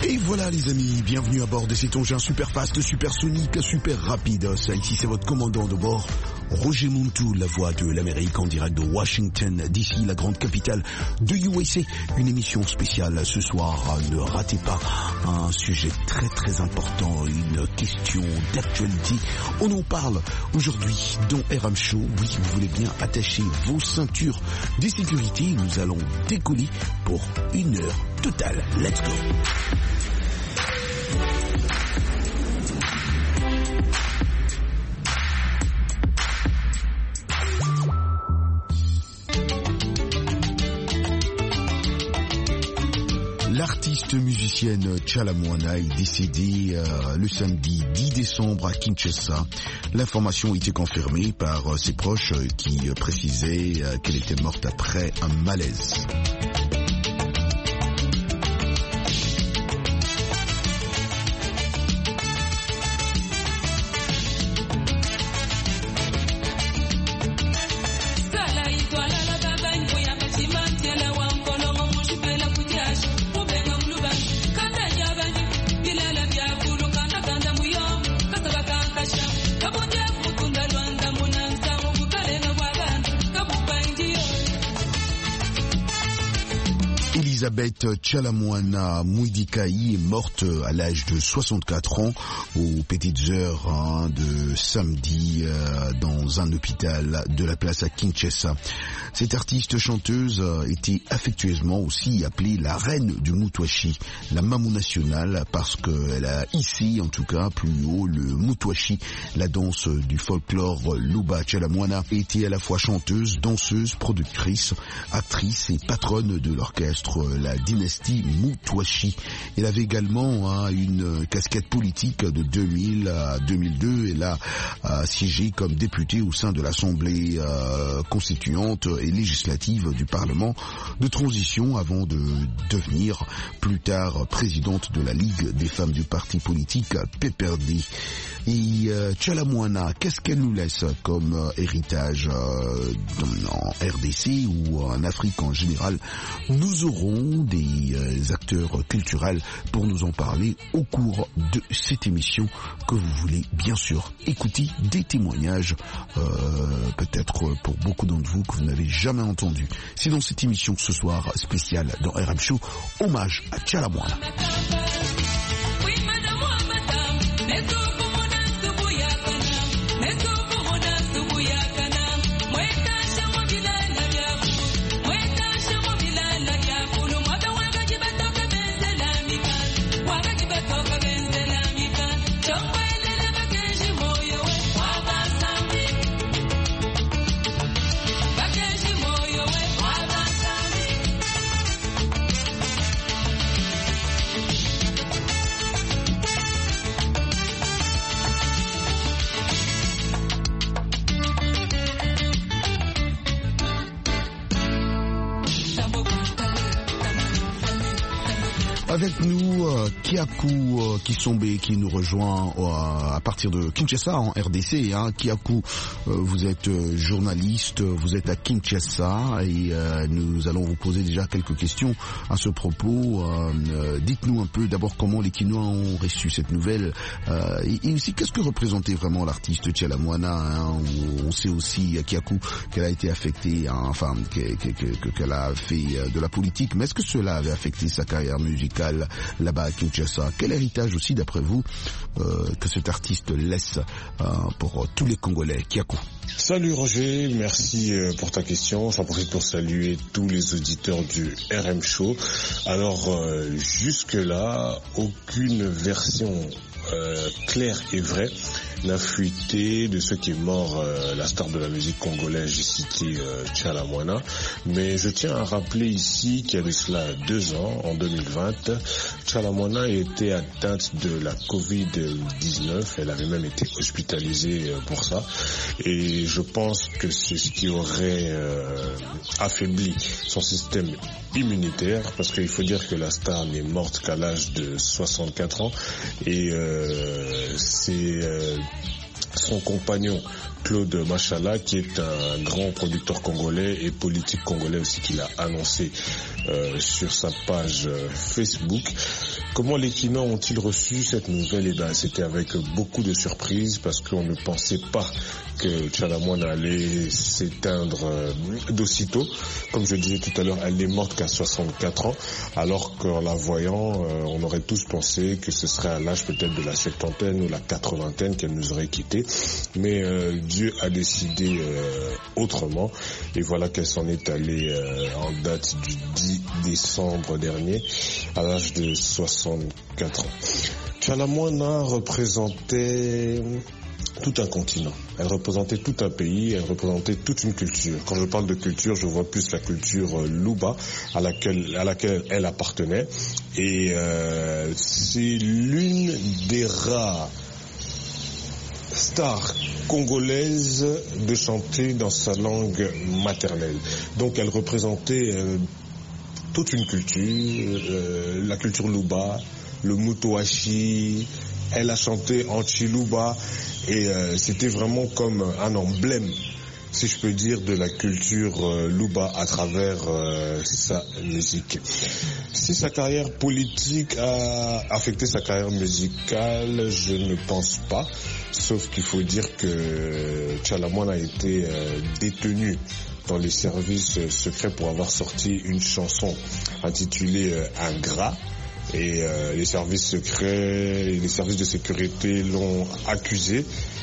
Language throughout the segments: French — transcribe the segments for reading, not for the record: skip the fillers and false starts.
Et voilà les amis, bienvenue à bord de cet engin super fast, super sonique, super rapide. Ça ici c'est votre commandant de bord, Roger Muntu, la voix de l'Amérique en direct de Washington, d'ici la grande capitale de USA. Une émission spéciale ce soir, ne ratez pas un sujet très très important, une question d'actualité. On en parle aujourd'hui dans RM Show. Oui, vous voulez bien attacher vos ceintures de sécurité. Nous allons décoller pour 1 heure totale. Let's go! L'artiste musicienne Tchala Moana est décédée le samedi 10 décembre à Kinshasa. L'information a été confirmée par ses proches qui précisaient qu'elle était morte après un malaise. Elisabeth Tchala Moana Mouidikaï est morte à l'âge de 64 ans aux petites heures de samedi dans un hôpital de la place à Kinshasa. Cette artiste chanteuse était affectueusement aussi appelée la reine du Moutouachi, la mamou nationale, parce qu'elle a hissé en tout cas plus haut le Moutouachi, la danse du folklore Luba. Tchala Moana était à la fois chanteuse, danseuse, productrice, actrice et patronne de l'orchestre la dynastie Moutouachi. Elle avait également une casquette politique de 2000 à 2002. Elle a siégé comme députée au sein de l'Assemblée constituante et législative du Parlement de transition avant de devenir plus tard présidente de la Ligue des femmes du parti politique PPRD. Et Tchala Moana, qu'est-ce qu'elle nous laisse comme héritage en RDC ou en Afrique en général? Nous aurons des acteurs culturels pour nous en parler au cours de cette émission que vous voulez bien sûr écouter, des témoignages peut-être pour beaucoup d'entre vous que vous n'avez jamais entendu. C'est dans cette émission ce soir spéciale dans RM Show, hommage à Tchala Moana. Avec nous, Kiakou Kisombe qui nous rejoint à partir de Kinshasa en RDC. Kiakou, vous êtes journaliste, vous êtes à Kinshasa et nous allons vous poser déjà quelques questions à ce propos. Dites-nous un peu d'abord comment les Kinois ont reçu cette nouvelle et aussi qu'est-ce que représentait vraiment l'artiste Tchala Moana. On sait aussi, Kiakou, qu'elle a été affectée, qu'elle a fait de la politique, mais est-ce que cela avait affecté sa carrière musicale là-bas à Kinshasa? Quel héritage aussi d'après vous que cet artiste laisse pour tous les Congolais? Kiakou. Salut Roger, merci pour ta question. J'en profite pour saluer tous les auditeurs du RM Show. Alors jusque-là, aucune version claire et vraie n'a fuité de ce qui est mort, la star de la musique congolaise, j'ai cité Tchala Moana. Mais je tiens à rappeler ici qu'il y a de cela 2 ans, en 2020, Tchala Moana était atteinte de la Covid-19. Elle avait même été hospitalisée pour ça. Et je pense que c'est ce qui aurait affaibli son système immunitaire, parce qu'il faut dire que la star n'est morte qu'à l'âge de 64 ans et c'est son compagnon Claude Machala, qui est un grand producteur congolais et politique congolais aussi, qui l'a annoncé sur sa page Facebook. Comment les Kinois ont-ils reçu cette nouvelle? Eh ben, c'était avec beaucoup de surprise parce qu'on ne pensait pas que Tchalamouane allait s'éteindre d'aussitôt. Comme je disais tout à l'heure, elle n'est morte qu'à 64 ans, alors qu'en la voyant, on aurait tous pensé que ce serait à l'âge peut-être de la septantaine ou la quatre-vingtaine qu'elle nous aurait quittés. Mais Dieu a décidé autrement, et voilà qu'elle s'en est allée en date du 10 décembre dernier, à l'âge de 64 ans. Tchalamouane représentait tout un continent, elle représentait tout un pays, elle représentait toute une culture. Quand je parle de culture, je vois plus la culture Luba à laquelle elle appartenait, et c'est l'une des rares stars congolaises de chanter dans sa langue maternelle. Donc elle représentait toute une culture, la culture Luba, le Mutoashi. Elle a chanté en Chiluba, et c'était vraiment comme un emblème, si je peux dire, de la culture Luba à travers sa musique. Si sa carrière politique a affecté sa carrière musicale, je ne pense pas, sauf qu'il faut dire que Tchalamouane a été détenu dans les services secrets pour avoir sorti une chanson intitulée Ingrat. Et les services secrets, les services de sécurité l'ont accusé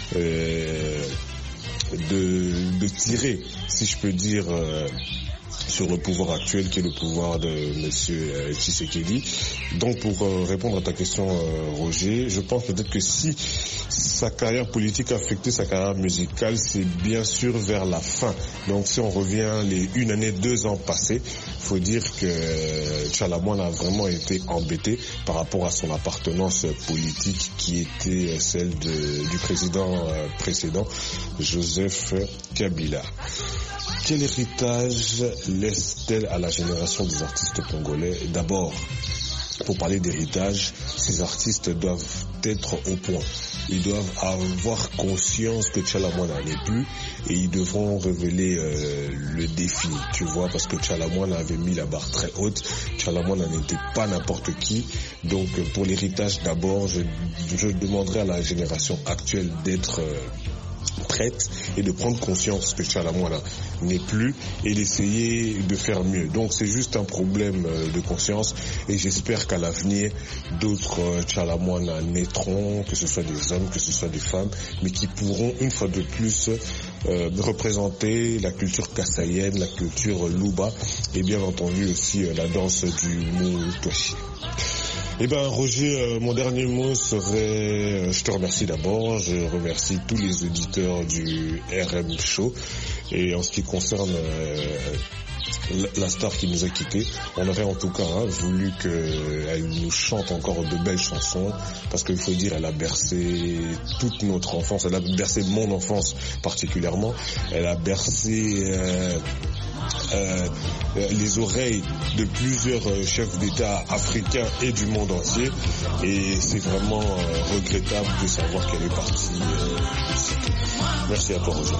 de tirer, si je peux dire, sur le pouvoir actuel qui est le pouvoir de monsieur Tshisekedi. Donc pour répondre à ta question, Roger, je pense peut-être que si sa carrière politique a affecté sa carrière musicale, c'est bien sûr vers la fin. Donc si on revient les 1 année, 2 ans passés, il faut dire que Tchalamouane a vraiment été embêté par rapport à son appartenance politique qui était celle du président précédent, Joseph Kabila. Quel héritage laisse-t-elle à la génération des artistes congolais? D'abord, pour parler d'héritage, ces artistes doivent être au point. Ils doivent avoir conscience que Tchalamouane n'en est plus, et ils devront révéler le défi, tu vois, parce que Tchalamouane avait mis la barre très haute. Tchalamouane n'en était pas n'importe qui. Donc pour l'héritage, d'abord, je demanderai à la génération actuelle d'être prête et de prendre conscience que Tchalamouane n'est plus et d'essayer de faire mieux. Donc c'est juste un problème de conscience, et j'espère qu'à l'avenir d'autres Tchalamouane naîtront, que ce soit des hommes, que ce soit des femmes, mais qui pourront une fois de plus représenter la culture kassaïenne, la culture Luba, et bien entendu aussi la danse du Mutoashi. Eh ben Roger, mon dernier mot serait, je te remercie d'abord, je remercie tous les auditeurs du RM Show, et en ce qui concerne la star qui nous a quittés, on aurait en tout cas voulu qu'elle nous chante encore de belles chansons, parce qu'il faut dire, elle a bercé toute notre enfance, elle a bercé mon enfance particulièrement, elle a bercé les oreilles de plusieurs chefs d'État africains et du monde entier, et c'est vraiment regrettable de savoir qu'elle est partie. Merci à toi, Roger.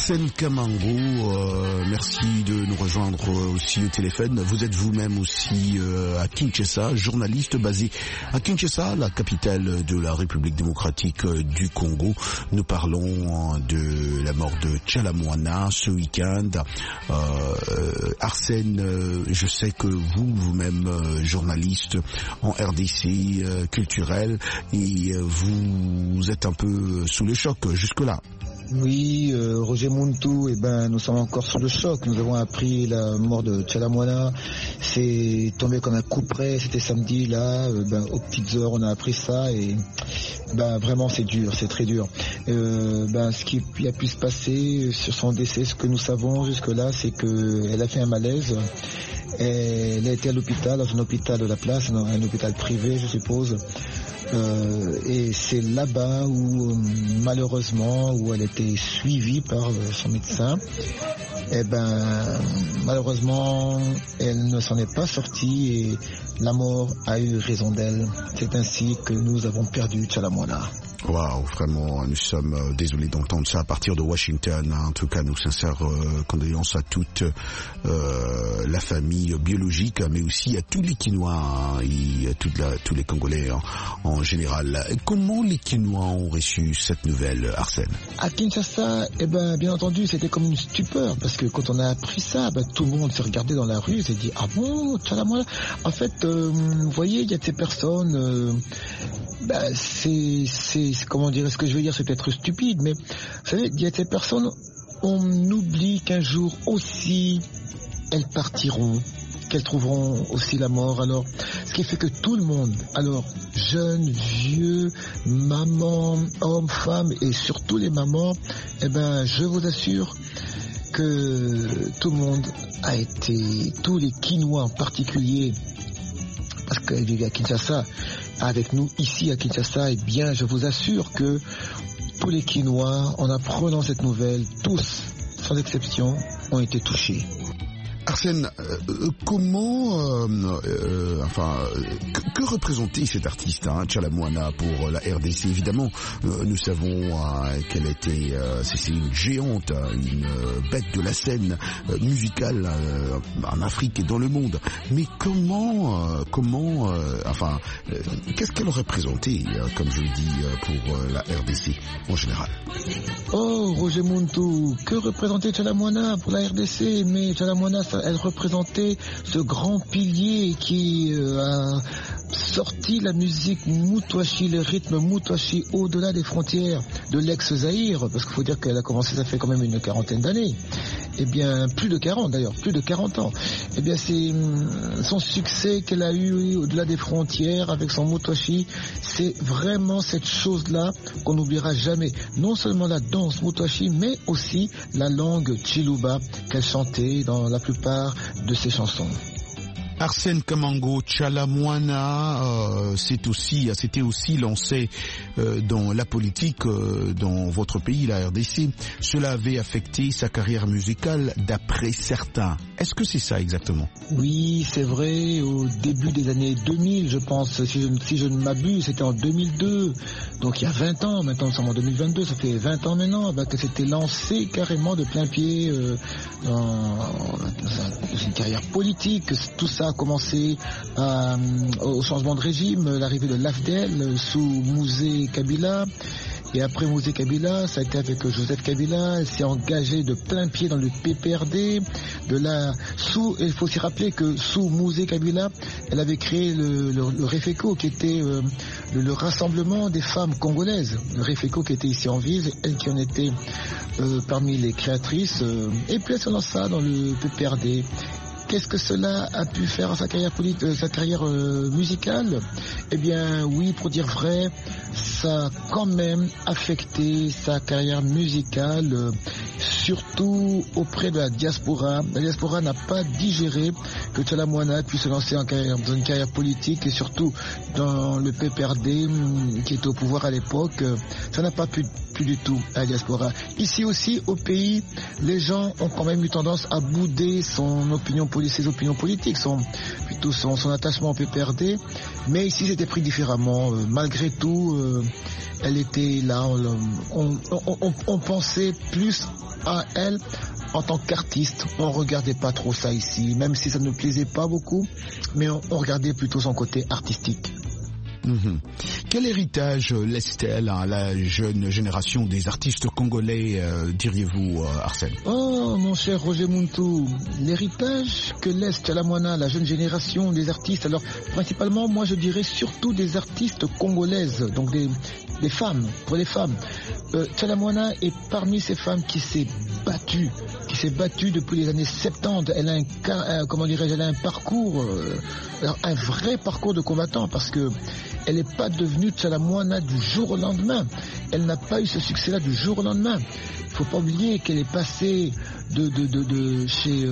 Arsène Kamango, merci de nous rejoindre aussi au téléphone. Vous êtes vous-même aussi à Kinshasa, journaliste basé à Kinshasa, la capitale de la République démocratique du Congo. Nous parlons de la mort de Tchalamouana ce week-end. Arsène, je sais que vous-même journaliste en RDC culturel, et vous êtes un peu sous le choc jusque-là. Oui, Roger Muntu, nous sommes encore sous le choc. Nous avons appris la mort de Tchalamouana. C'est tombé comme un coup près. C'était samedi, là, aux petites heures, on a appris ça et vraiment c'est dur, c'est très dur. Ce qui a pu se passer sur son décès, ce que nous savons jusque-là, c'est qu'elle a fait un malaise. Elle a été à l'hôpital, dans un hôpital de la place, un hôpital privé, je suppose. Et c'est là-bas où malheureusement où elle était suivie par son médecin. Malheureusement elle ne s'en est pas sortie et la mort a eu raison d'elle. C'est ainsi que nous avons perdu Tchalamouana. Waouh, vraiment, nous sommes désolés d'entendre ça à partir de Washington. En tout cas, nos sincères condoléances à toute la famille biologique, mais aussi à tous les Kinois et à tous les Congolais en général. Comment les Kinois ont reçu cette nouvelle, Arsène? À Kinshasa, bien entendu, c'était comme une stupeur, parce que quand on a appris ça, tout le monde s'est regardé dans la rue et s'est dit, ah bon, Tchalamouana. En fait, vous voyez, il y a ces personnes... comment dire, ce que je veux dire, c'est peut-être stupide, mais vous savez, il y a ces personnes, on oublie qu'un jour aussi, elles partiront, qu'elles trouveront aussi la mort. Alors, ce qui fait que tout le monde, alors, jeunes, vieux, mamans, hommes, femmes, et surtout les mamans, je vous assure que tout le monde a été, tous les Kinois en particulier, parce qu'elle vivait à Kinshasa, avec nous ici à Kinshasa, je vous assure que tous les Kinois, en apprenant cette nouvelle, tous, sans exception, ont été touchés. Arsène, comment, que représentait cet artiste, Tchalamouana, pour la RDC? Évidemment, nous savons qu'elle était, c'est une géante, une bête de la scène musicale en Afrique et dans le monde. Mais qu'est-ce qu'elle représentait, comme je le dis, pour la RDC en général? Oh, Roger Muntu, que représentait Tchalamouana pour la RDC? Mais Tchalamouana, elle représentait ce grand pilier qui a sorti la musique Moutouachi, le rythme Moutouachi au-delà des frontières de l'ex-Zaïre, parce qu'il faut dire qu'elle a commencé, ça fait quand même une quarantaine d'années. Plus de 40 d'ailleurs, plus de 40 ans. C'est son succès qu'elle a eu au-delà des frontières avec son Moutouachi, c'est vraiment cette chose-là qu'on n'oubliera jamais. Non seulement la danse Moutouachi, mais aussi la langue Chiluba qu'elle chantait dans la plupart de ses chansons. Arsène Kamango, Tchalamouana, c'était aussi lancé dans la politique dans votre pays, la RDC. Cela avait affecté sa carrière musicale d'après certains. Est-ce que c'est ça exactement? Oui, c'est vrai, au début des années 2000, je pense, si je ne m'abuse, c'était en 2002, donc il y a 20 ans, maintenant nous sommes en 2022, ça fait 20 ans maintenant, que c'était lancé carrément de plein pied dans une carrière politique. Tout ça a commencé au changement de régime, l'arrivée de l'AFDEL sous Mouzé Kabila. Et après Mouzé Kabila, ça a été avec Joseph Kabila. Elle s'est engagée de plein pied dans le PPRD. Il faut aussi rappeler que sous Mouzé Kabila, elle avait créé le REFECO, qui était le rassemblement des femmes congolaises. Le REFECO qui était ici en Vise, elle qui en était parmi les créatrices. Et puis elle se lance ça dans le PPRD. Qu'est-ce que cela a pu faire à sa carrière musicale? Oui, pour dire vrai, ça a quand même affecté sa carrière musicale, surtout auprès de la diaspora. La diaspora n'a pas digéré que Tchalamouana puisse se lancer dans une carrière politique, et surtout dans le PPRD qui était au pouvoir à l'époque. Ça n'a pas pu du tout à la diaspora. Ici aussi, au pays, les gens ont quand même eu tendance à bouder ses opinions politiques, son attachement au PPRD. Mais ici, c'était pris différemment. Malgré tout, elle était là. On pensait plus à elle en tant qu'artiste. On regardait pas trop ça ici, même si ça ne nous plaisait pas beaucoup, mais on regardait plutôt son côté artistique. Quel héritage laisse-t-elle à la jeune génération des artistes congolais, diriez-vous, Arsène? Oh, mon cher Roger Muntu, l'héritage que laisse Tchala Moana à la jeune génération des artistes, alors principalement, moi je dirais surtout des artistes congolaises, donc des femmes, pour les femmes. Tchala Moana est parmi ces femmes qui s'est battue depuis les années 70. Elle a un parcours, un vrai parcours de combattant, parce que elle n'est pas devenue Tchala Moana du jour au lendemain. Elle n'a pas eu ce succès-là du jour au lendemain. Il ne faut pas oublier qu'elle est passée de chez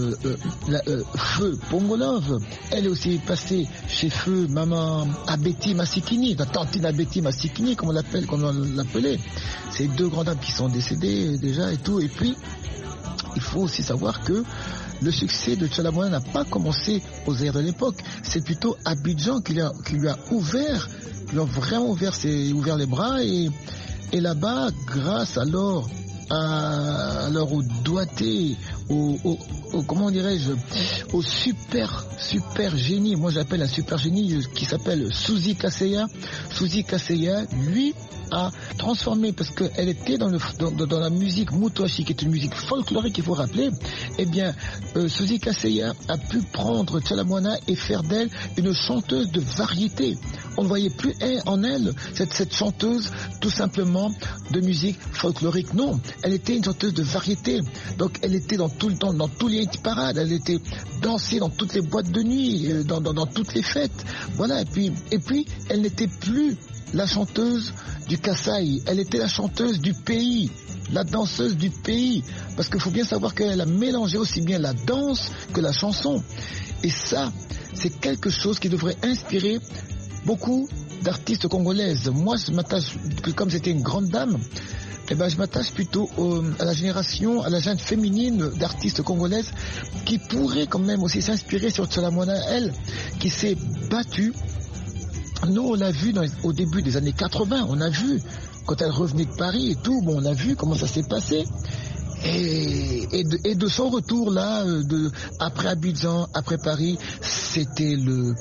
Feu Pongolov. Elle est aussi passée chez Feu Maman Abeti Masikini, la tantine Abeti Masikini, comme on l'appelait. C'est deux grandes dames qui sont décédées déjà et tout. Et puis, il faut aussi savoir que le succès de Tchala Moana n'a pas commencé aux airs de l'époque. C'est plutôt Abidjan qui lui a vraiment ouvert les bras. Et là-bas, grâce alors au doigté, comment dirais-je, au super génie, moi j'appelle un super génie qui s'appelle Suzy Kaseya. Suzy Kaseya, lui, a transformé, parce qu'elle était dans la musique Mutoashi, qui est une musique folklorique, il faut rappeler. Eh bien, Suzy Kaseya a pu prendre Tchala Moana et faire d'elle une chanteuse de variété. On ne voyait plus en elle cette chanteuse tout simplement de musique folklorique. Non, elle était une chanteuse de variété. Donc elle était dans tout le temps, dans tous les hit parades, elle était dansée dans toutes les boîtes de nuit, dans toutes les fêtes. Voilà, et puis elle n'était plus la chanteuse du Kasaï, elle était la chanteuse du pays, la danseuse du pays, parce qu'il faut bien savoir qu'elle a mélangé aussi bien la danse que la chanson. Et ça, c'est quelque chose qui devrait inspirer beaucoup d'artistes congolaises. Moi, je m'attache, comme c'était une grande dame, je m'attache plutôt à la génération, à la jeune féminine d'artistes congolaises qui pourraient quand même aussi s'inspirer sur Tchala Moana, elle, qui s'est battue. Nous, on l'a vu au début des années 80, on a vu, quand elle revenait de Paris et tout, on a vu comment ça s'est passé. Et de son retour là, après Abidjan, après Paris, c'était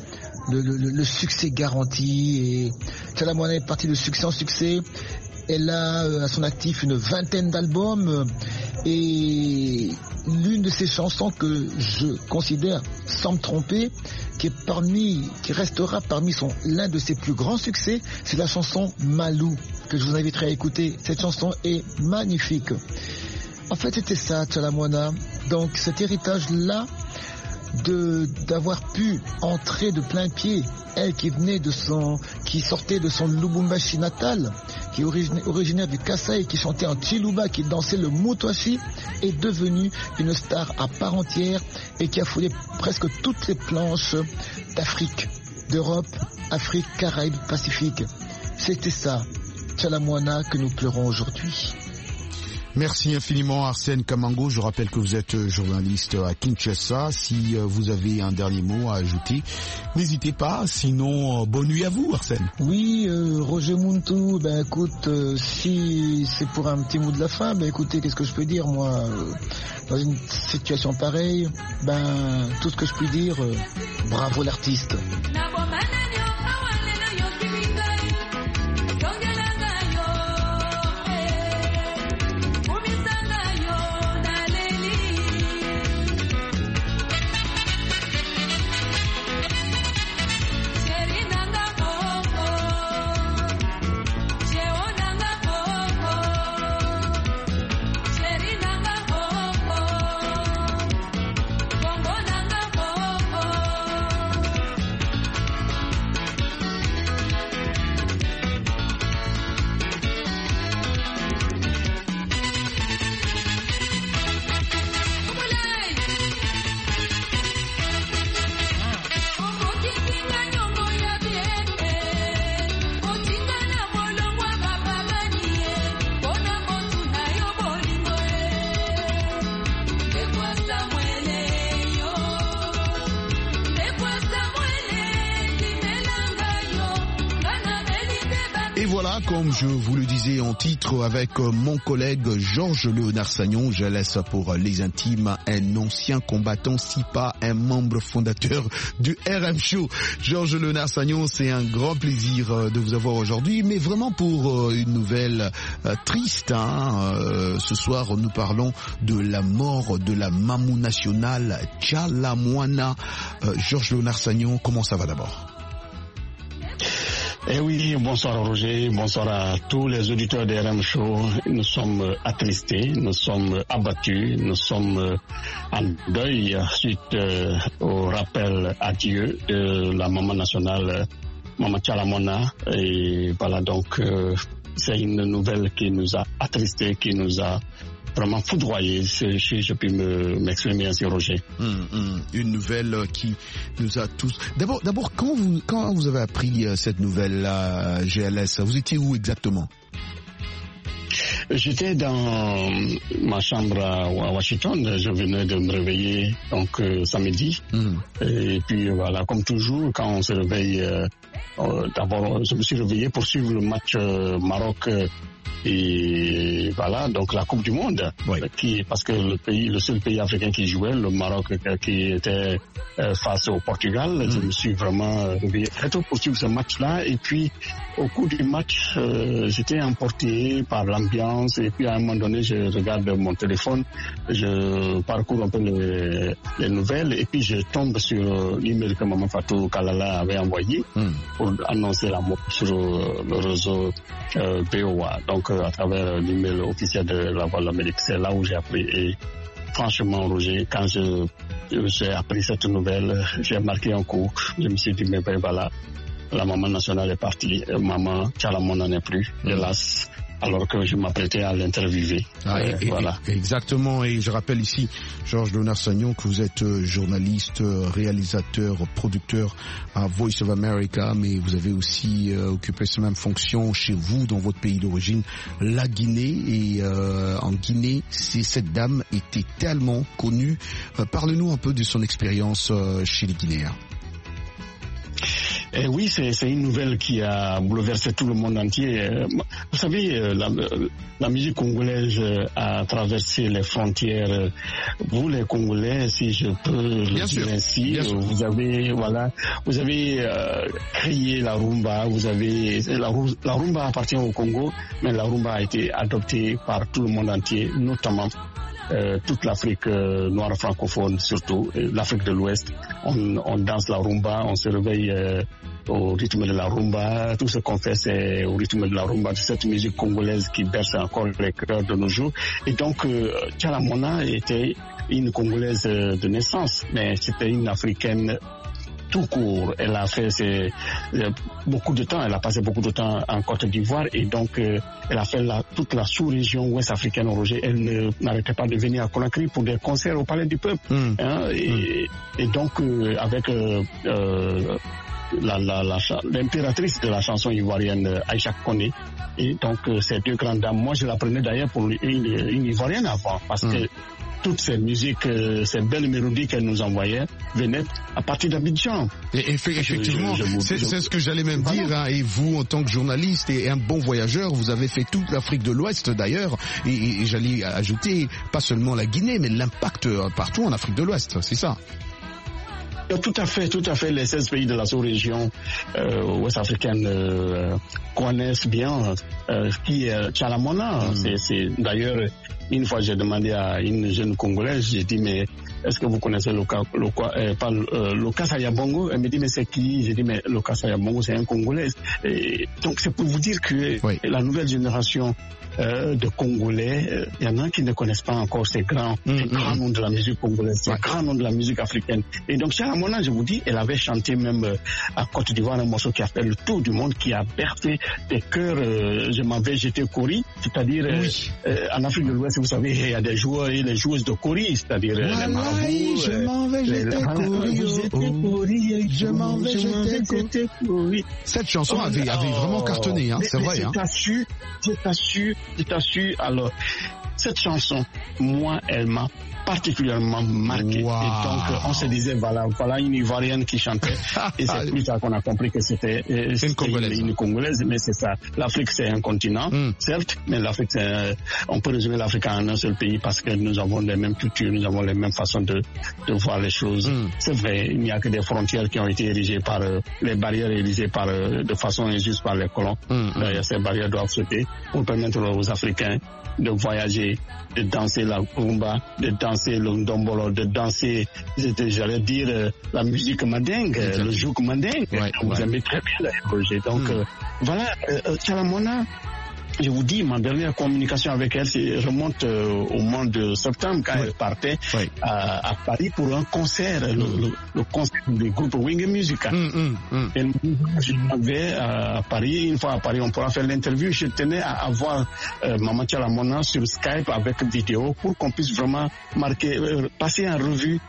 le succès garanti. Et Tchala Moana est partie de succès en succès. Elle a à son actif une 20aine d'albums. Et l'une de ses chansons que je considère, sans me tromper, qui restera parmi l'un de ses plus grands succès, c'est la chanson Malou, que je vous inviterai à écouter. Cette chanson est magnifique. En fait, c'était ça, Tchala Moana. Donc, cet héritage-là, d'avoir pu entrer de plein pied, elle qui sortait de son Lubumbashi natal, qui est originaire du Kasaï, qui chantait en Chiluba, qui dansait le Mutoashi, est devenue une star à part entière et qui a foulé presque toutes les planches d'Afrique, d'Europe, Afrique, Caraïbes, Pacifique. C'était ça, Tchala Moana, que nous pleurons aujourd'hui. Merci infiniment Arsène Kamango. Je rappelle que vous êtes journaliste à Kinshasa. Si vous avez un dernier mot à ajouter, n'hésitez pas. Sinon, bonne nuit à vous Arsène. Oui, Roger Muntu, écoute, si c'est pour un petit mot de la fin, écoutez, qu'est-ce que je peux dire moi dans une situation pareille, tout ce que je peux dire, bravo l'artiste. Et voilà, comme je vous le disais en titre, avec mon collègue Georges Léonard Sagnon, je laisse pour les intimes un ancien combattant, si pas un membre fondateur du RM Show. Georges Léonard Sagnon, c'est un grand plaisir de vous avoir aujourd'hui, mais vraiment pour une nouvelle triste. Ce soir, nous parlons de la mort de la Mamou nationale Tchalamouana. Georges Léonard Sagnon, comment ça va d'abord? Eh oui, bonsoir Roger, bonsoir à tous les auditeurs de RM Show. Nous sommes attristés, nous sommes abattus, nous sommes en deuil suite au rappel à Dieu de la maman nationale, Maman Tchalamouana. Et voilà, donc c'est une nouvelle qui nous a attristés, qui nous a vraiment foudroyé, si je puis m'exprimer ainsi, Roger. Une nouvelle qui nous a tous... D'abord, quand vous avez appris cette nouvelle GLS, vous étiez où exactement? J'étais dans ma chambre à Washington, je venais de me réveiller donc samedi. Et puis voilà, comme toujours, quand on se réveille, d'abord je me suis réveillé pour suivre le match Maroc et voilà, donc la Coupe du Monde, parce que le seul pays africain qui jouait, le Maroc, qui était face au Portugal, je me suis vraiment réveillé très tôt pour suivre ce match-là. Et puis au cours du match, j'étais emporté par l'ambiance. Et puis à un moment donné, je regarde mon téléphone, je parcours un peu les nouvelles, et puis je tombe sur l'email que Maman Fatou Kalala avait envoyé pour annoncer la mort sur le réseau BOA. Donc à travers l'email officiel de la Voix de l'Amérique, c'est là où j'ai appris. Et franchement, Roger, quand j'ai appris cette nouvelle, j'ai marqué un coup. Je me suis dit, mais ben voilà, la maman nationale est partie, maman Tchalamouana n'est plus, hélas. Alors que je m'apprêtais à l'interviewer. Voilà. Exactement, et je rappelle ici, Georges Léonard Sagnon, que vous êtes journaliste, réalisateur, producteur à Voice of America, mais vous avez aussi occupé ces mêmes fonctions chez vous, dans votre pays d'origine, la Guinée. Et en Guinée, cette dame était tellement connue. Parlez-nous un peu de son expérience chez les Guinéens. Eh oui, c'est une nouvelle qui a bouleversé tout le monde entier. Vous savez, la musique congolaise a traversé les frontières. Vous, les Congolais, si je peux le dire ainsi, vous avez créé la rumba. La rumba appartient au Congo, mais la rumba a été adoptée par tout le monde entier, notamment toute l'Afrique noire francophone, surtout l'Afrique de l'Ouest. On danse la rumba, on se réveille au rythme de la rumba. Tout ce qu'on fait, c'est au rythme de la rumba, de cette musique congolaise qui berce encore les cœurs de nos jours. Et donc, Tchalamouana était une Congolaise de naissance, mais c'était une Africaine tout court. Elle a fait beaucoup de temps, elle a passé beaucoup de temps en Côte d'Ivoire, et donc elle a fait toute la sous-région ouest africaine au Roger. Elle n'arrêtait pas de venir à Conakry pour des concerts au Palais du Peuple. Et donc avec l'impératrice de la chanson ivoirienne, Aïcha Koné. Et donc ces deux grandes dames, moi je la prenais d'ailleurs pour une ivoirienne avant, parce que toutes ces musiques, ces belles mélodies qu'elle nous envoyait venaient à partir d'Abidjan. Et effectivement, c'est ce que j'allais même dire. Et vous, en tant que journaliste et un bon voyageur, vous avez fait toute l'Afrique de l'Ouest d'ailleurs. Et j'allais ajouter, pas seulement la Guinée, mais l'impact partout en Afrique de l'Ouest, c'est ça? Tout à fait. Les 16 pays de la sous-région ouest-africaine connaissent bien qui est Tchalamouana. C'est d'ailleurs, une fois j'ai demandé à une jeune Congolaise, j'ai dit, mais est-ce que vous connaissez Loka Sayabongo? Elle me dit, mais c'est qui? J'ai dit, mais Loka Sayabongo, c'est un Congolais. Et donc c'est pour vous dire que la nouvelle génération de Congolais, il y en a qui ne connaissent pas encore ces grands noms de la musique congolaise, ces grands noms de la musique africaine. Et donc Tchalamouana, je vous dis, elle avait chanté même à Côte d'Ivoire un morceau qui a fait le tour du monde, qui a bercé des cœurs. Je m'en vais jeter Kori, c'est-à-dire en Afrique de l'Ouest, vous savez, il y a des joueurs et les joueuses de Kori, c'est-à-dire les marabouts. Je m'en vais jeter Kori, je m'en vais jeter Kori. Cette chanson avait vraiment cartonné, hein, c'est vrai. Je t'assure, alors, cette chanson, moi, elle m'a particulièrement marqué. Wow. Et donc, on se disait, voilà une Ivoirienne qui chantait. Et c'est plus tard qu'on a compris que c'était une Congolaise, mais c'est ça. L'Afrique, c'est un continent, certes, mais l'Afrique, on peut résumer l'Afrique en un seul pays parce que nous avons les mêmes cultures, nous avons les mêmes façons de voir les choses. C'est vrai, il n'y a que des frontières qui ont été érigées par les barrières érigées de façon injuste par les colons. D'ailleurs, ces barrières doivent sauter pour permettre aux Africains de voyager, de danser la rumba, de danser le ndombolo, de danser, j'allais dire, la musique mandingue, le jouk mandingue. Vous aimez très bien, Roger. Donc, voilà, Tchalamona, je vous dis, ma dernière communication avec elle remonte au mois de septembre quand elle partait à Paris pour un concert, le concert du groupe Wing Music. Elle me dit, à Paris, une fois à Paris, on pourra faire l'interview. Je tenais à avoir Maman Tchalamona sur Skype avec vidéo pour qu'on puisse vraiment passer en revue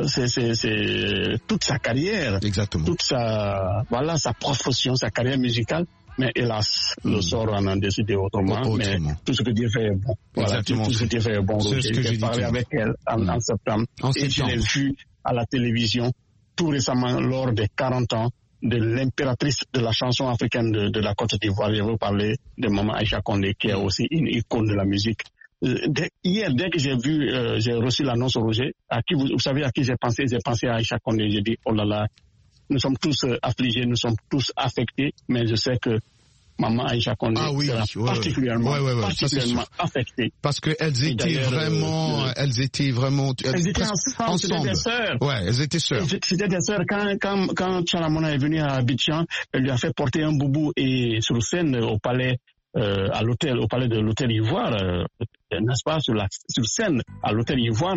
c'est toute sa carrière, exactement, toute sa profession, sa carrière musicale. Mais hélas, le sort en a décidé autrement. Mais tout ce que Dieu fait est bon. Voilà, tout ce que Dieu fait est bon. J'ai parlé avec elle en septembre. Et je l'ai vue à la télévision tout récemment lors des 40 ans de l'impératrice de la chanson africaine de la Côte d'Ivoire. Je veux parler de Maman Aïcha Condé, qui est aussi une icône de la musique. Hier, dès que j'ai reçu l'annonce au Roger, vous savez à qui j'ai pensé à Aïcha Condé. J'ai dit, oh là là, nous sommes tous affligés, nous sommes tous affectés, mais je sais que Maman Aïcha Condé sera particulièrement affectée. Parce qu'elles étaient vraiment, elles étaient ensemble. C'était des sœurs. Ouais, elles étaient sœurs. C'était des sœurs. Quand Tchalamona est venue à Abidjan, elle lui a fait porter un boubou et sur scène au palais, au palais de l'hôtel Ivoire, n'est-ce pas, sur scène à l'hôtel Ivoire.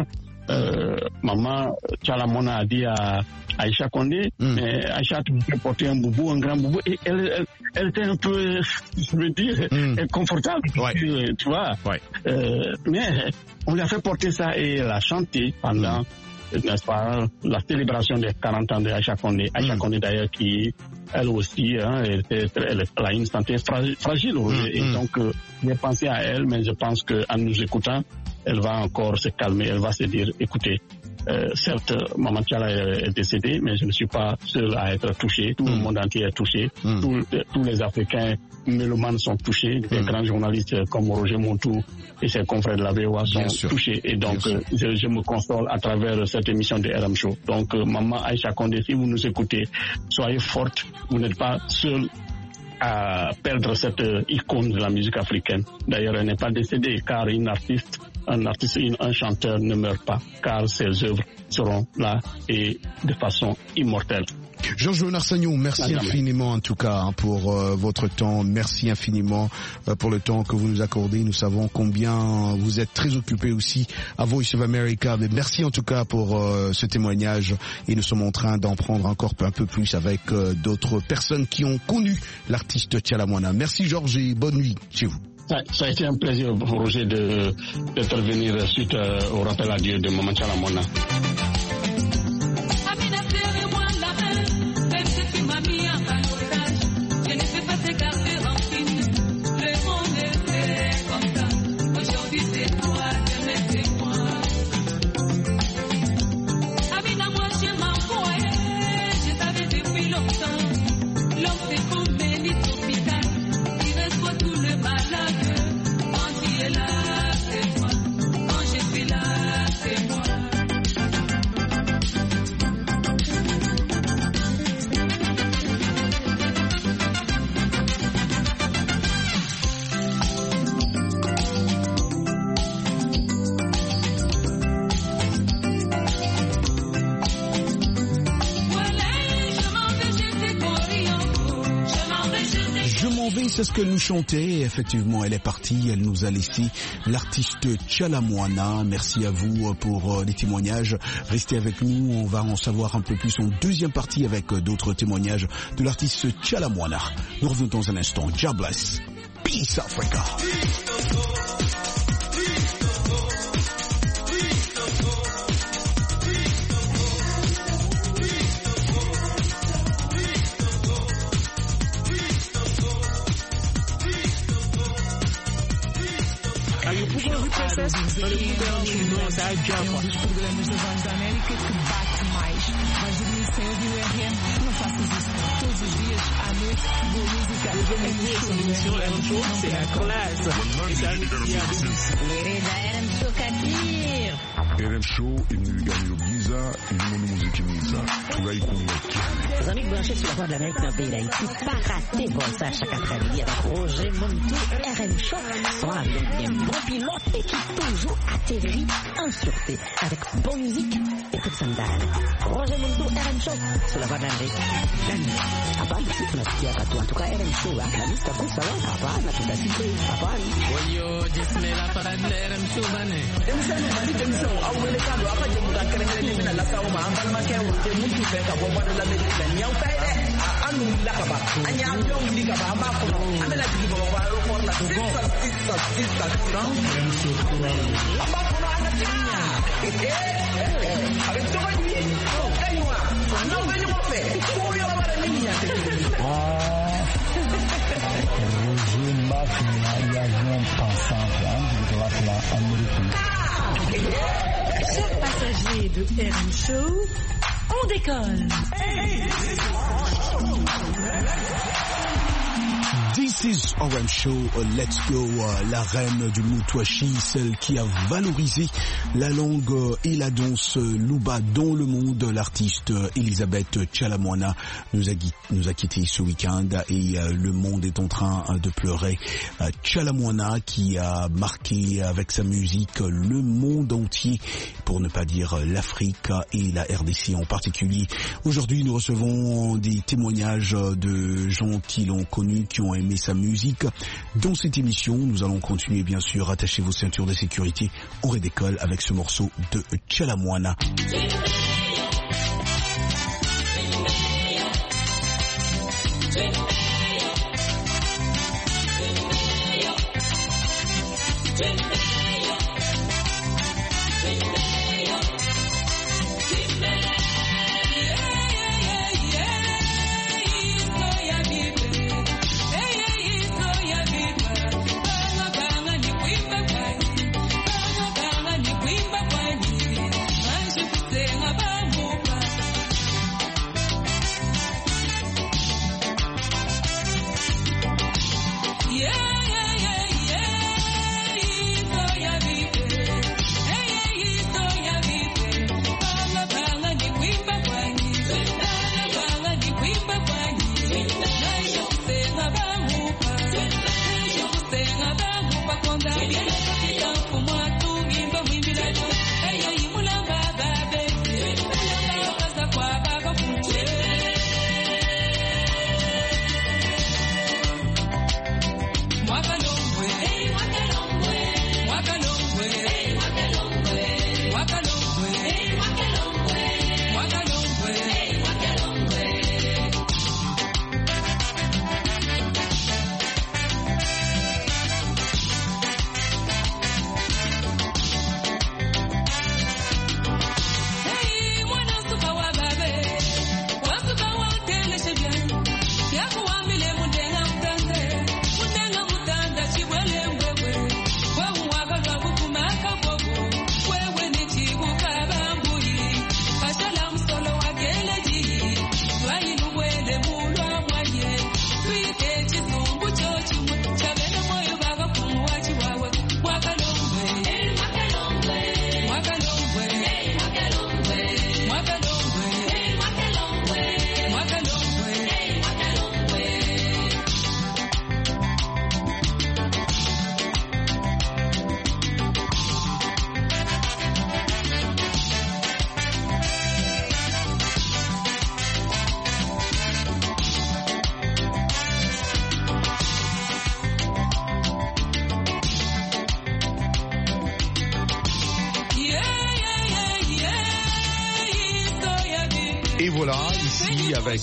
Maman Tchalamona a dit à Aïcha Condé, mais Aïcha a porté un boubou, un grand boubou, et elle était un peu, je veux dire, inconfortable, tu vois. Mais on lui a fait porter ça et elle a chanté pendant, n'est-ce pas, la célébration des 40 ans de Aïcha Condé. Aïcha Condé d'ailleurs qui, elle aussi, elle a une santé fragile. Et donc, j'ai pensé à elle, mais je pense qu'en nous écoutant, elle va encore se calmer, elle va se dire, écoutez, certes, Maman Tchala est décédée, mais je ne suis pas seul à être touché. Tout le monde entier est touché. Tous les Africains mélomanes sont touchés. Des grands journalistes comme Roger Montou et ses confrères de la VOA sont touchés. Et donc, je me console à travers cette émission de RM Show. Donc, Maman Aïcha Condé, si vous nous écoutez, soyez forte. Vous n'êtes pas seul à perdre cette icône de la musique africaine. D'ailleurs, elle n'est pas décédée, car un chanteur ne meurt pas, car ses œuvres seront là et de façon immortelle. Georges Léonard Sagnon, merci infiniment en tout cas pour votre temps. Merci infiniment pour le temps que vous nous accordez. Nous savons combien vous êtes très occupé aussi à Voice of America. Mais merci en tout cas pour ce témoignage et nous sommes en train d'en prendre encore un peu plus avec d'autres personnes qui ont connu l'artiste Tchalamona. Merci Georges et bonne nuit chez vous. Ça a été un plaisir pour Roger d'intervenir suite au rappel à Dieu de Maman Tchalamona. C'est ce qu'elle nous chantait et effectivement elle est partie, elle nous a laissé l'artiste Tchalamona. Merci à vous pour les témoignages. Restez avec nous, on va en savoir un peu plus en deuxième partie avec d'autres témoignages de l'artiste Tchalamona. Nous revenons dans un instant. God bless. Peace Africa. muito processo. Olha, nossa, é um dos programas da Voz da América que bate mais. Vais dormir sem ouvir o RM? Não faças isso. Todos os dias, à noite, boa música. RM Show, c'est la classe. RM Show Katir. RM Show, iniliganiuliza, inimonimuzikiza. Tunaikumbaki. Les amis branchés sur la Voix de l'Amérique dans le pays d'Haïti, pas rater bon ça chaque après-midi avec Roger Montou, RM Show, sont avec un bon pilote et qui toujours atterrit en sûreté avec bonne musique et toute sandale. Roger Montou, RM Show, sur la Voix de l'Amérique. La nuit. Apa, ici, on a ce qu'il y a pas tout. En tout cas, RM Show, la liste, comme ça, apa, on a tout à citer. Apa, Oyo, disme la parade de RM Show, bane. Chers passagers de RM Show, on décolle. This is RM Show, Let's Go, la reine du Moutouachi, celle qui a valorisé la langue et la danse Luba dans le monde. L'artiste Elisabeth Tchalamouana nous a quittés ce week-end et le monde est en train de pleurer. Tchalamouana qui a marqué avec sa musique le monde entier, pour ne pas dire l'Afrique et la RDC en particulier. Aujourd'hui, nous recevons des témoignages de gens qui l'ont connu, qui ont aimé sa musique. Dans cette émission, nous allons continuer bien sûr. Attachez vos ceintures de sécurité. On redécolle avec ce morceau de Tchalamouana. Et voilà, ici avec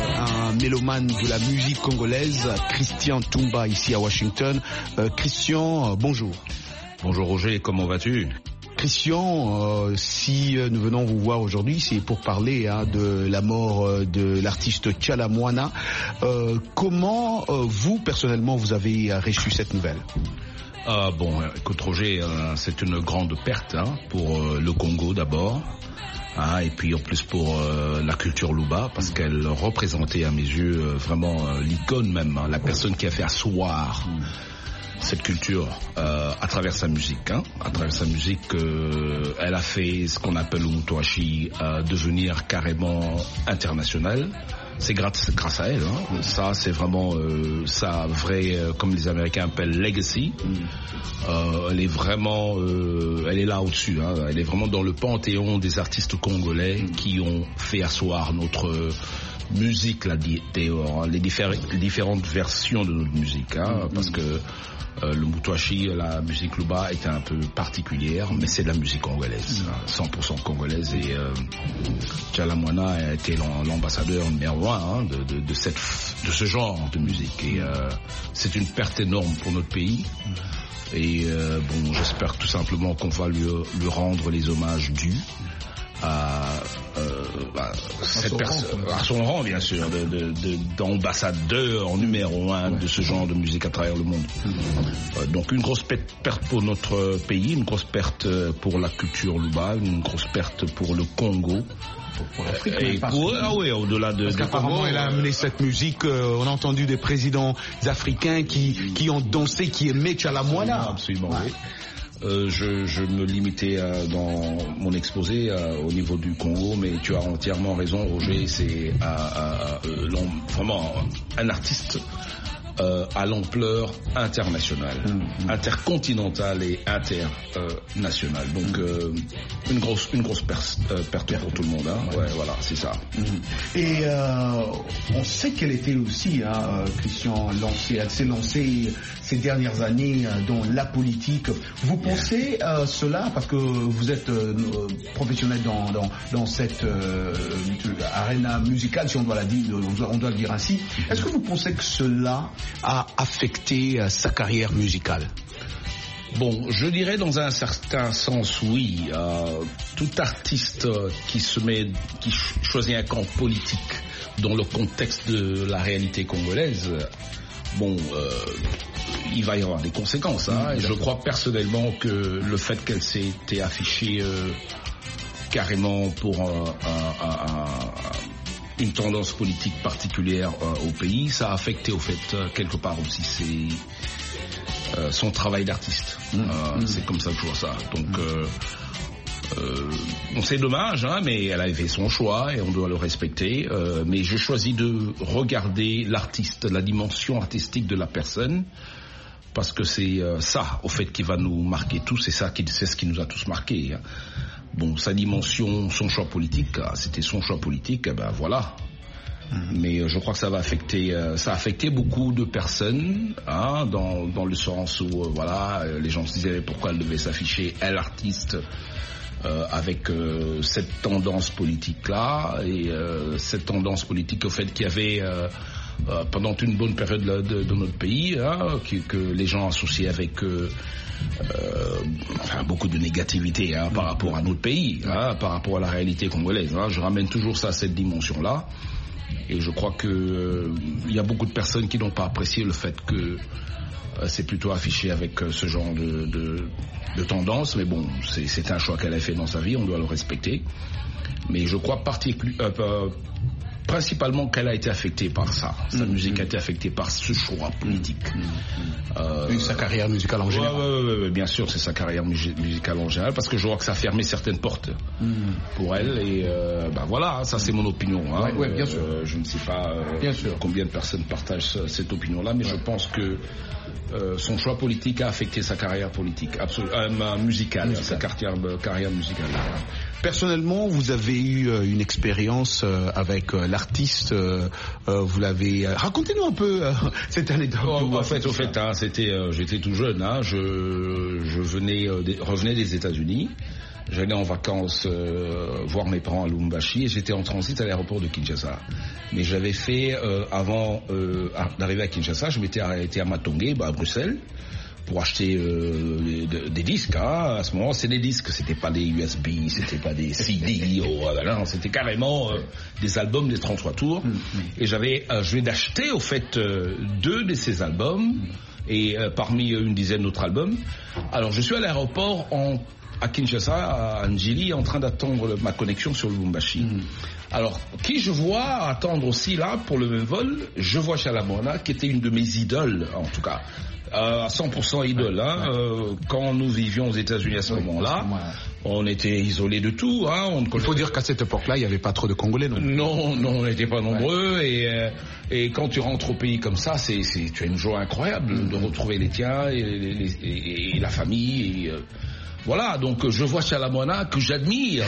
un mélomane de la musique congolaise, Christian Toumba, ici à Washington. Christian, bonjour. Bonjour Roger, comment vas-tu? Christian, si nous venons vous voir aujourd'hui, c'est pour parler de la mort de l'artiste Tchala Moana. Comment vous, personnellement, vous avez reçu cette nouvelle? Bon, écoute Roger, c'est une grande perte pour le Congo d'abord. Et puis en plus pour la culture Luba, parce qu'elle représentait à mes yeux vraiment l'icône même, la personne qui a fait asseoir cette culture à travers sa musique. À travers sa musique, elle a fait ce qu'on appelle le Mutuashi devenir carrément international. C'est grâce à elle. Ça, c'est vraiment sa vraie, comme les Américains appellent, legacy. Elle est vraiment, elle est là au-dessus. Elle est vraiment dans le panthéon des artistes congolais qui ont fait asseoir notre musique, les différentes versions de notre musique. Parce que le Mutuashi, la musique Luba est un peu particulière, mais c'est de la musique congolaise, 100% congolaise. Et Tchala Moana a été l'ambassadeur numéro 1 de ce genre de musique. Et c'est une perte énorme pour notre pays. Et bon, j'espère tout simplement qu'on va lui rendre les hommages dus à cette personne, à son rang bien sûr, d'ambassadeur numéro 1 de ce genre de musique à travers le monde. Donc une grosse perte pour notre pays, une grosse perte pour la culture Luba, une grosse perte pour le Congo. Pour l'Afrique, au-delà de... Parce qu'apparemment, elle a amené cette musique, on a entendu des présidents africains qui ont dansé, qui aimaient Tchala Moana. Absolument, oui. Je me limitais dans mon exposé au niveau du Congo, mais tu as entièrement raison, Roger, c'est vraiment un artiste à l'ampleur internationale, intercontinentale et internationale. Donc une grosse perte pour tout le monde. Ouais, voilà, c'est ça. Et on sait qu'elle était aussi, Christian, elle s'est lancée ces dernières années dans la politique. Vous pensez cela, parce que vous êtes professionnel dans cette arène musicale, si on doit le dire ainsi. Est-ce que vous pensez que cela a affecté sa carrière musicale? Bon, je dirais dans un certain sens oui. Tout artiste qui choisit un camp politique dans le contexte de la réalité congolaise, bon, il va y avoir des conséquences. Et je crois personnellement que le fait qu'elle s'est été affichée carrément pour une tendance politique particulière au pays, ça a affecté au fait quelque part aussi son travail d'artiste. C'est comme ça que je vois ça. Donc bon, c'est dommage, mais elle a fait son choix et on doit le respecter. Mais j'ai choisi de regarder l'artiste, la dimension artistique de la personne, parce que c'est ça, au fait, qui va nous marquer tous. C'est ce qui nous a tous marqués. Bon, sa dimension, son choix politique, c'était son choix politique, ben voilà. Mais je crois que ça va affecter, ça a affecté beaucoup de personnes, dans le sens où, voilà, les gens se disaient pourquoi elle devait s'afficher, elle, artiste, avec cette tendance politique-là, et cette tendance politique au fait qu'il y avait pendant une bonne période de notre pays, que les gens associaient avec beaucoup de négativité par rapport à notre pays, par rapport à la réalité congolaise. Je ramène toujours ça à cette dimension-là. Et je crois que il y a beaucoup de personnes qui n'ont pas apprécié le fait que c'est plutôt affiché avec ce genre de tendance. Mais bon, c'est un choix qu'elle a fait dans sa vie, on doit le respecter. Mais je crois principalement qu'elle a été affectée par ça. Sa musique a été affectée par ce choix politique. Et sa carrière musicale en général. Ouais, bien sûr, c'est sa carrière musicale en général, parce que je vois que ça a fermé certaines portes pour elle. Et voilà, ça c'est mon opinion. Bien sûr. Je ne sais pas combien de personnes partagent cette opinion-là, mais je pense que son choix politique a affecté sa carrière politique, musicale, sa carrière musicale. Personnellement, vous avez eu une expérience avec l'artiste. Vous l'avez. Racontez-nous un peu cette anecdote. Au fait, c'était. J'étais tout jeune. Je revenais des États-Unis. J'allais en vacances voir mes parents à Lubumbashi et j'étais en transit à l'aéroport de Kinshasa. Mais j'avais fait avant d'arriver à Kinshasa, je m'étais arrêté à Matongé, à Bruxelles, pour acheter des disques. Hein. À ce moment, c'est des disques, c'était pas des USB, c'était pas des CD, non, c'était carrément des albums des 33 tours. Et je venais d'acheter au fait 2 de ces albums et parmi une dizaine d'autres albums. Alors je suis à l'aéroport à Kinshasa, à Njili, en train d'attendre ma connexion sur le Lubumbashi. Alors, qui je vois attendre aussi là pour le même vol, je vois Chalamwana, qui était une de mes idoles, en tout cas, à 100% idole. Quand nous vivions aux États-Unis à ce moment-là, on était isolés de tout. Il faut dire qu'à cette époque-là, il n'y avait pas trop de Congolais, non? Non, on n'était pas nombreux. Et quand tu rentres au pays comme ça, tu as une joie incroyable de retrouver les tiens et la famille. Voilà, donc je vois Chalamwana que j'admire.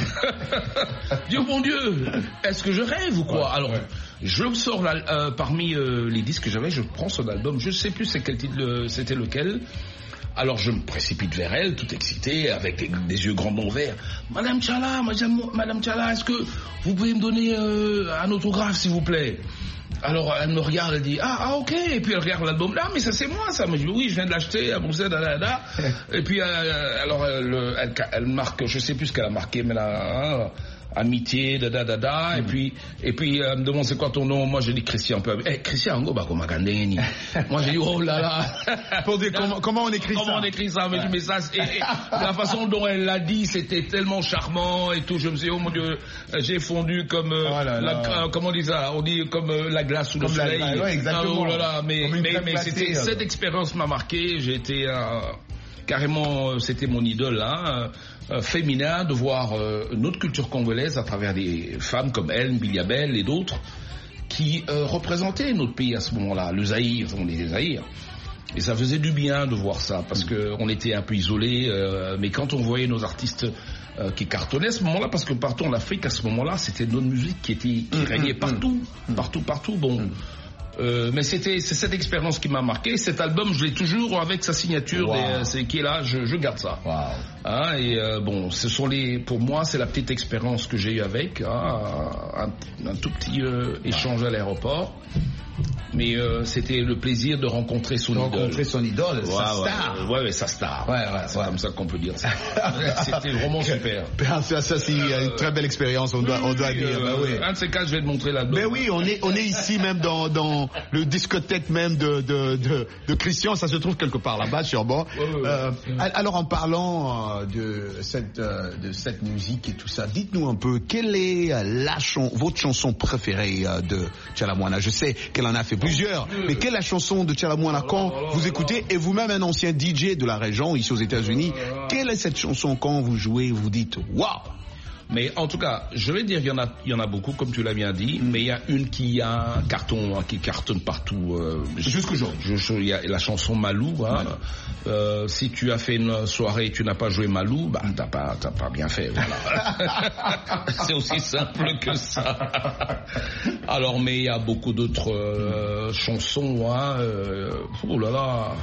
Dieu mon Dieu, est-ce que je rêve ou quoi? Alors, je sors parmi les disques que j'avais, je prends son album, je ne sais plus quel titre c'était lequel. Alors je me précipite vers elle, tout excité, avec des yeux grands ouverts. Madame Tchala, est-ce que vous pouvez me donner un autographe, s'il vous plaît? Alors elle me regarde, elle dit ok, et puis elle regarde l'album, mais ça c'est moi ça. Mais je dis oui, je viens de l'acheter à Bruxelles, et puis alors elle marque, je sais plus ce qu'elle a marqué, mais là amitié, et puis elle me demande c'est quoi ton nom. Moi je dis Christian. Christian go bako makandeni. Moi j'ai dit oh là là. Pour dire comment on écrit ça. Comment on écrit ça? Mais je dis mais ça et la façon dont elle l'a dit, c'était tellement charmant et tout. Je me suis dit oh mon Dieu, j'ai fondu comme comment on dit ça? On dit comme la glace sous le soleil. Exactement. Oh là là, mais c'était cette expérience m'a marqué. J'ai été carrément, c'était mon idole, féminin, de voir notre culture congolaise à travers des femmes comme elle, Biliabel et d'autres qui représentaient notre pays à ce moment-là, le Zaïre, on est des Zaïre. Et ça faisait du bien de voir ça, parce qu'on était un peu isolés, mais quand on voyait nos artistes qui cartonnaient à ce moment-là, parce que partout en Afrique à ce moment-là, c'était notre musique qui régnait partout. Bon. Mais c'est cette expérience qui m'a marqué. Cet album, je l'ai toujours avec sa signature qui est là. Je garde ça. Ce sont pour moi, c'est la petite expérience que j'ai eue avec un tout petit échange à l'aéroport. Mais c'était le plaisir de rencontrer son idole. Sa star. C'est comme ça qu'on peut dire ça. C'était vraiment super. Ça c'est une très belle expérience, on doit dire. Un de ces cas, je vais te montrer l'album. Mais oui, on est ici même dans le discothèque même de Christian, ça se trouve quelque part là-bas sur bord. Alors en parlant de cette musique et tout ça, dites-nous un peu, quelle est votre chanson préférée de Chalamwana? Je sais qu'elle en a fait plusieurs, mais quelle est la chanson de Chalamwana quand vous écoutez, et vous-même un ancien DJ de la région ici aux États-Unis, quelle est cette chanson quand vous jouez, vous dites waouh? Mais en tout cas, je vais dire, il y en a beaucoup, comme tu l'as bien dit, mais il y a une qui cartonne partout. Jusqu'aujourd'hui. Il y a la chanson Malou. Si tu as fait une soirée et tu n'as pas joué Malou, t'as pas bien fait. Voilà. C'est aussi simple que ça. Alors, mais il y a beaucoup d'autres chansons. Oh là là.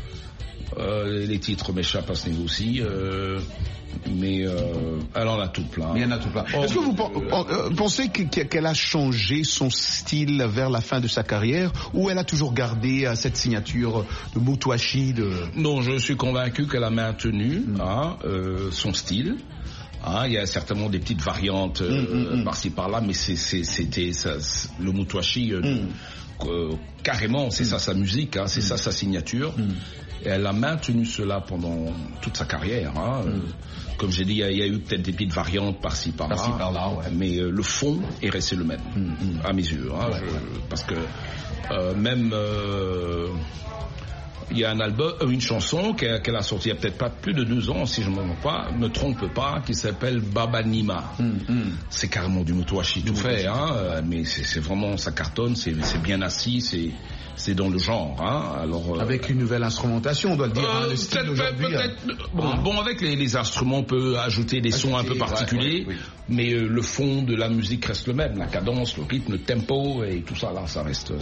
Les titres m'échappent à ce niveau aussi. Mais elle en a tout plein. Il y en a tout plein. Est-ce que vous pensez qu'elle a changé son style vers la fin de sa carrière, ou elle a toujours gardé cette signature de Moutouachi Non, je suis convaincu qu'elle a maintenu son style. Il y a certainement des petites variantes par-ci par-là, mais c'était le Moutouachi carrément, c'est ça sa musique, c'est ça sa signature. Et elle a maintenu cela pendant toute sa carrière. Comme j'ai dit, il y a eu peut-être des petites variantes par-ci par-là, mais le fond est resté le même, à mes yeux. Parce que même il y a un album, une chanson qu'elle a sortie il y a peut-être pas plus de 2 ans, si je ne me trompe pas, qui s'appelle Baba Nima. C'est carrément du Moutouachi tout fait, mais c'est vraiment, ça cartonne, c'est bien assis, c'est dans le genre. Alors, avec une nouvelle instrumentation, on doit le dire. Le style d'aujourd'hui. Bon, avec les instruments, on peut ajouter des sons un peu particuliers, mais le fond de la musique reste le même. La cadence, le rythme, le tempo et tout ça, là, ça reste.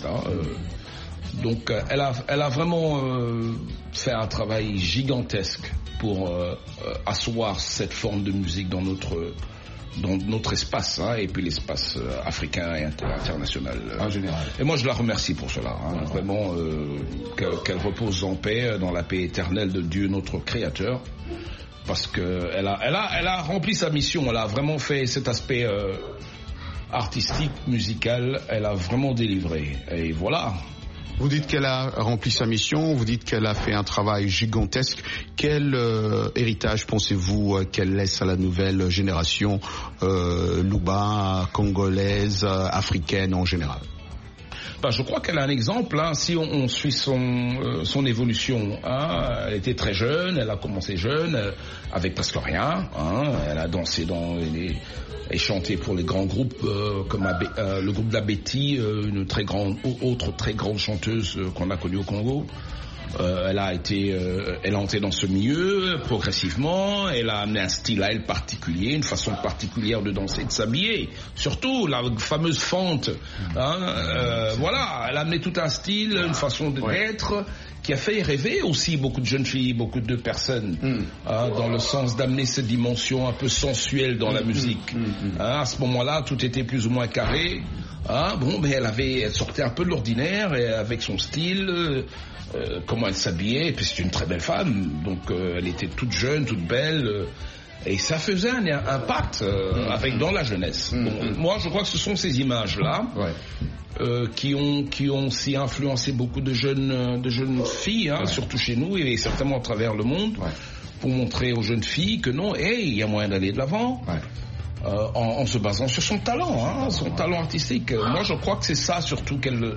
Donc, elle a vraiment fait un travail gigantesque pour asseoir cette forme de musique dans notre dans notre espace, hein, et puis l'espace africain et international en général. Et moi je la remercie pour cela, hein, vraiment qu'elle repose en paix, dans la paix éternelle de Dieu notre Créateur, parce que elle a rempli sa mission, elle a vraiment fait cet aspect artistique, musical, elle a vraiment délivré, et voilà. Vous dites qu'elle a rempli sa mission, vous dites qu'elle a fait un travail gigantesque. Quel héritage pensez-vous qu'elle laisse à la nouvelle génération Luba, congolaise, africaine en général? Je crois qu'elle a un exemple, hein, si on suit son évolution. Hein, elle était très jeune, elle a commencé jeune, avec presque rien. Hein, elle a dansé et chanté pour les grands groupes comme le groupe de la Betty, une autre très grande chanteuse qu'on a connue au Congo. Elle a entré dans ce milieu progressivement, elle a amené un style à elle particulier, une façon particulière de danser, de s'habiller, surtout la fameuse fente, hein, voilà, elle a amené tout un style, une façon d'être qui a fait rêver aussi beaucoup de jeunes filles, beaucoup de personnes, dans le sens d'amener cette dimension un peu sensuelle dans la musique. À ce moment-là, tout était plus ou moins carré. Mais elle sortait un peu de l'ordinaire, et avec son style, comment elle s'habillait, et puis c'est une très belle femme, donc elle était toute jeune, toute belle, et ça faisait un impact dans la jeunesse. Moi, je crois que ce sont ces images-là qui ont aussi influencé beaucoup de jeunes filles, hein, surtout chez nous et certainement à travers le monde, pour montrer aux jeunes filles que non, il y a moyen d'aller de l'avant. En se basant sur son talent, hein, son talent artistique. Moi, je crois que c'est ça surtout qu'elle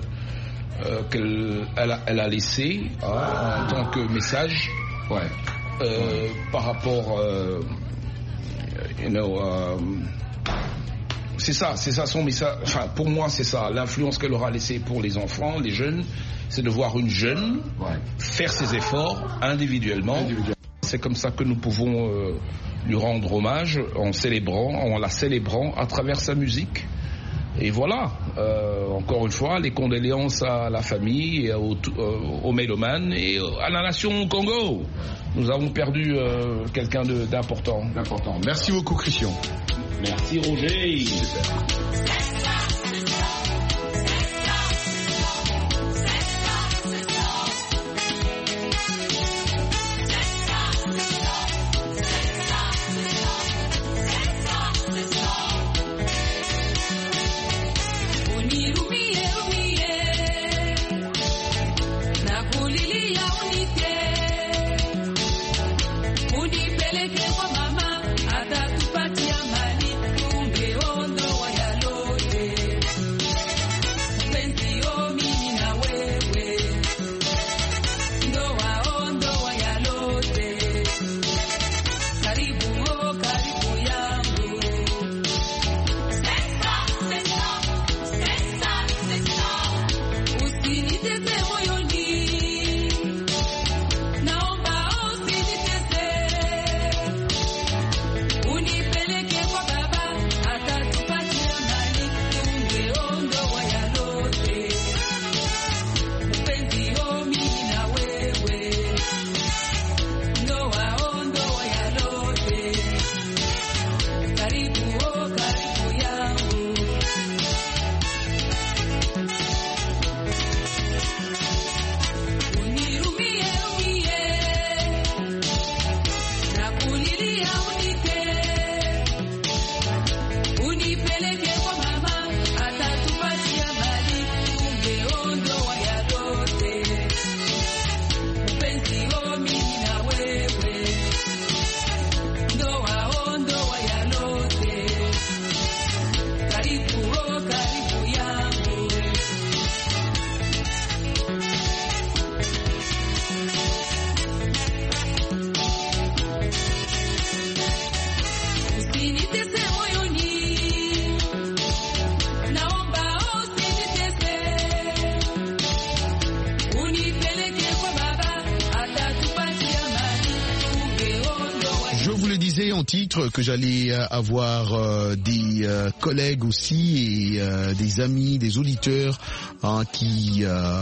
a laissé en tant que message par rapport, c'est ça son message. Enfin, pour moi, c'est ça l'influence qu'elle aura laissée pour les enfants, les jeunes, c'est de voir une jeune faire ses efforts individuellement. C'est comme ça que nous pouvons lui rendre hommage en la célébrant à travers sa musique. Et voilà, encore une fois, les condoléances à la famille, et aux mélomanes et à la nation Congo. Nous avons perdu quelqu'un d'important. Merci beaucoup, Christian. Merci, Roger. disais en titre que j'allais avoir des collègues aussi et des amis, des auditeurs qui